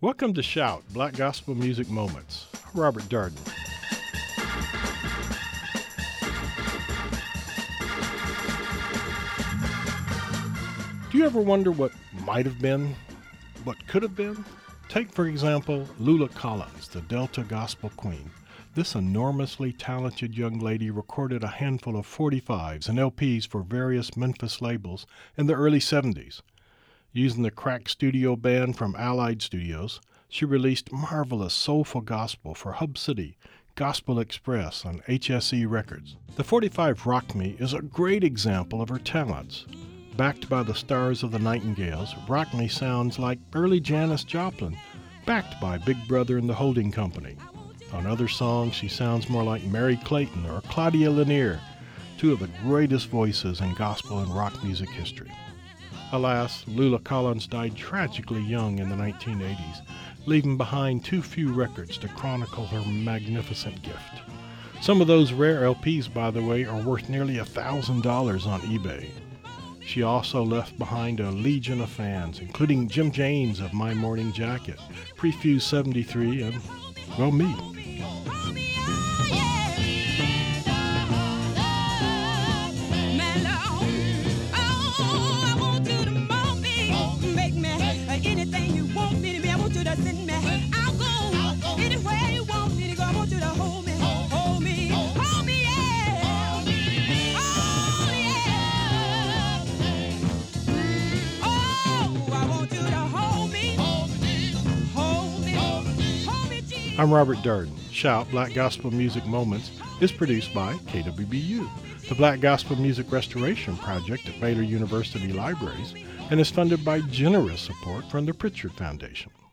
Welcome to Shout, Black Gospel Music Moments. Robert Darden. Do you ever wonder what might have been, what could have been? Take, for example, Lula Collins, the Delta Gospel Queen. This enormously talented young lady recorded a handful of 45s and LPs for various Memphis labels in the early 70s. Using the crack studio band from Allied Studios, she released marvelous soulful gospel for Hub City, Gospel Express, and HSE Records. The 45 Rock Me is a great example of her talents. Backed by the stars of the Nightingales, Rock Me sounds like early Janis Joplin, backed by Big Brother and the Holding Company. On other songs, she sounds more like Mary Clayton or Claudia Lanier, two of the greatest voices in gospel and rock music history. Alas, Lula Collins died tragically young in the 1980s, leaving behind too few records to chronicle her magnificent gift. Some of those rare LPs, by the way, are worth nearly $1,000 on eBay. She also left behind a legion of fans, including Jim James of My Morning Jacket, Prefuse 73, and, well, me. I'm Robert Darden. Shout, Black Gospel Music Moments is produced by KWBU, the Black Gospel Music Restoration Project at Baylor University Libraries, and is funded by generous support from the Pritchard Foundation.